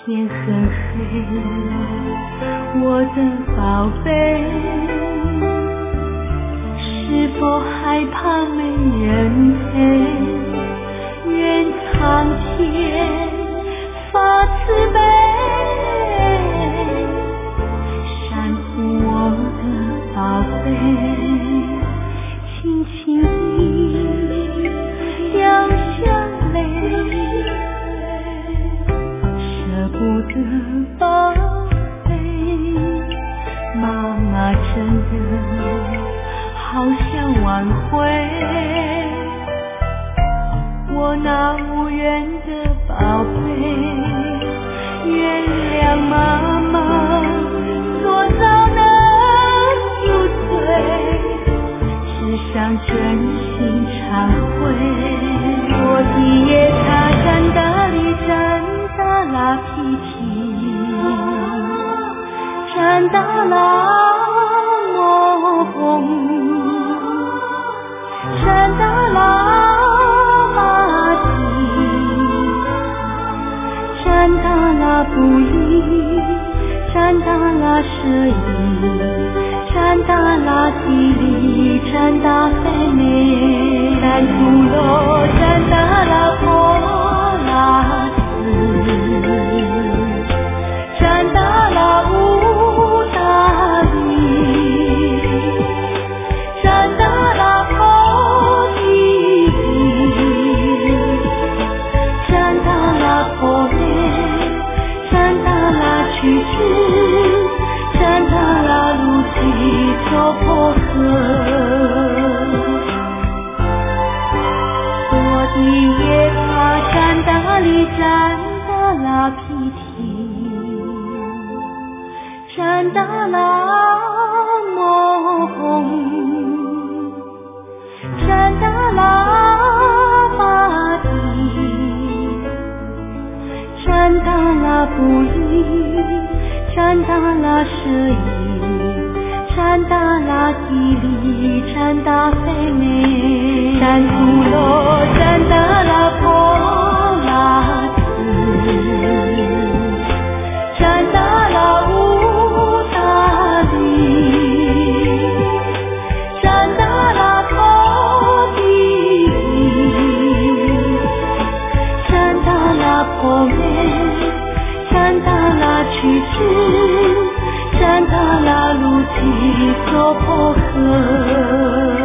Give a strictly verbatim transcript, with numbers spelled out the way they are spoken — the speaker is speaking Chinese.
天很黑了，我的宝贝，是否害怕没人陪？愿苍天发慈悲，善护我的宝贝，轻轻地掉下泪，舍不得宝贝，妈妈真的好想挽回我那无缘的宝贝，原谅妈妈所造的有罪，只想真心忏悔。我的夜他真的里真的拉脾气，真的拉魔风，真的拉真的啦不易，真的啦舍易，真的啦地理，真的非美，真土罗，真的啦波拉斯，真的啦乌达里，真的啦波地里，真的啦波去知，真的啦路基走破河，我的夜他真的里真的啦脾气，真的啦魔红，真的啦巴蒂，真的啦不易，真的啦舍易，真的啦地理，真的非美，真土罗，真的啦波拉斯，真的啦乌达里，真的啦托地里，真的啦波美，真的啦去知，真的啦路基走破河。